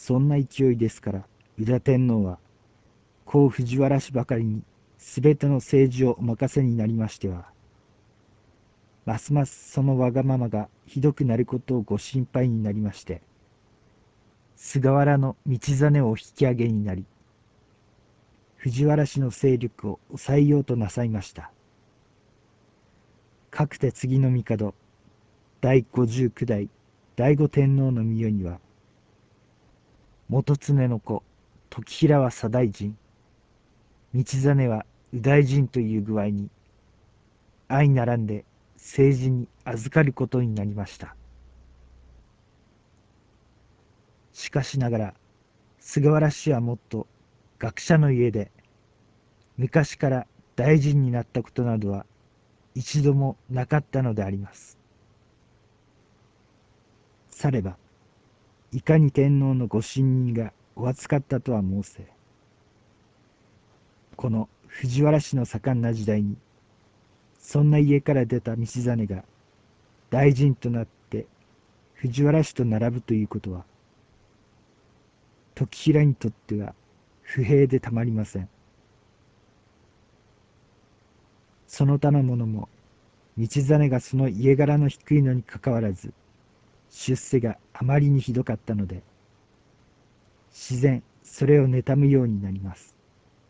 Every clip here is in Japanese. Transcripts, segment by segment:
そんな勢いですから、宇田天皇は、こう藤原氏ばかりに、すべての政治をお任せになりましては、ますますそのわがままがひどくなることをご心配になりまして、菅原の道真を引き上げになり、藤原氏の勢力を抑えようとなさいました。かくて次の帝、第59代醍醐天皇の御世には、元常の子、時平は左大臣、道真は右大臣という具合に、相並んで政治に預かることになりました。しかしながら、菅原氏はもっと学者の家で、昔から大臣になったことなどは一度もなかったのであります。されば、いかに天皇のご信任がお厚かったとは申せ。この藤原氏の盛んな時代に、そんな家から出た道真が大臣となって藤原氏と並ぶということは、時平にとっては不平でたまりません。その他の者も、道真がその家柄の低いのにかかわらず、出世があまりにひどかったので、自然それを妬むようになります。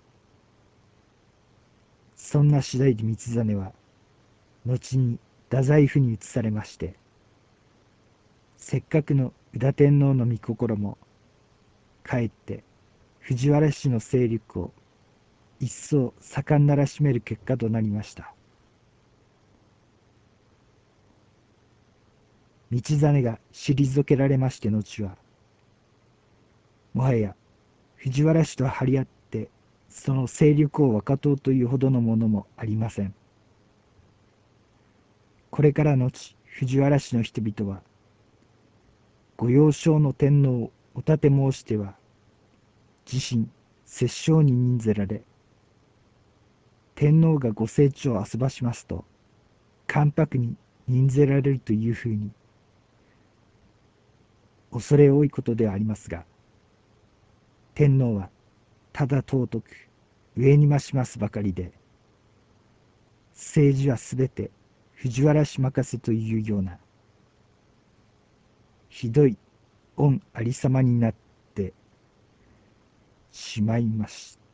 そんな次第で道真は、後に太宰府に移されまして、せっかくの宇田天皇の御心も、かえって藤原氏の勢力を一層盛んならしめる結果となりました。道真が退けられまして後は、もはや藤原氏と張り合ってその勢力を分かとうというほどのものもありません。これから後藤原氏の人々は、ご幼少の天皇をお立て申しては、自身摂政に任ぜられ、天皇がご成長をあそばしますと、関白に任ぜられるというふうに、恐れ多いことではありますが、天皇はただ尊く上に増しますばかりで、政治はすべて藤原氏任せというような、ひどい御ありさまになってしまいました。